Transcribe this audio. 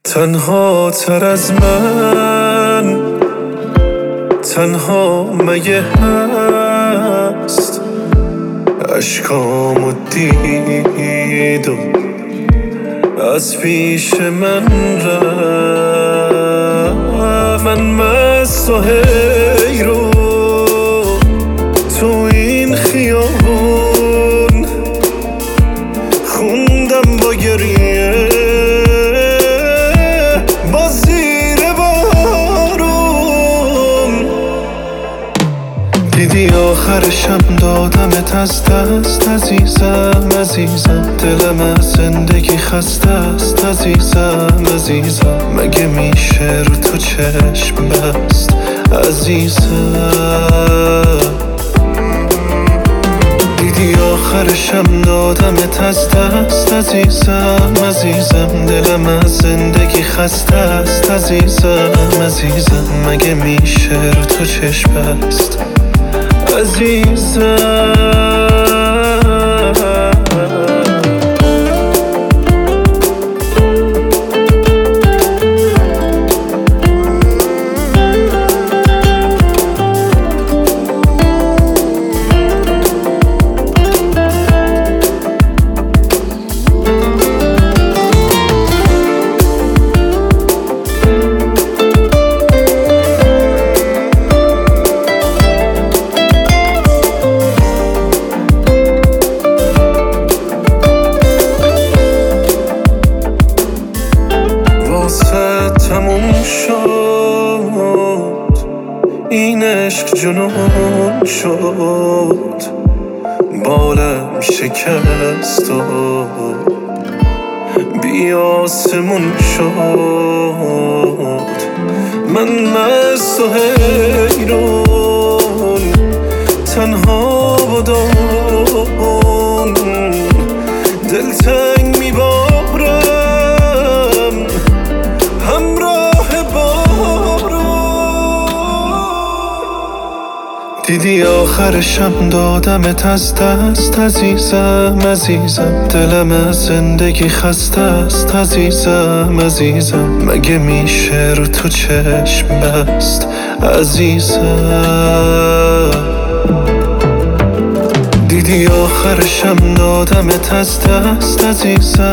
تنها تر از من تنها مگه هست اشکامو دید و از پیش من رفت. من مست و حیرون تو این خیابون خوندم با گریه با زیر بارون. دیدی آخرشم دادمت از دست عزیزم عزیزم، دلم از زندگی خسته است عزیزم عزیزم، مگه میشه رو تو چشم بست عزیزم. دیدی آخرشم دادمت از دست عزیزم عزیزم، دلم از زندگی خسته است عزیزم عزیزم، مگه میشه رو تو چشم بست عزیزم. تموم شد این عشق جنون شد، بالم شکست و بی آسمون شد. من مست و حیرون تنها بدون دلتنگ میبارم همراه بارون. دیدی آخرشم دادمت از دست عزیزم عزیزم، دلم از زندگی خسته است عزیزم عزیزم، مگه میشه رو تو چشم بست عزیزم. دیدی آخرشم دادمت از دست عزیزم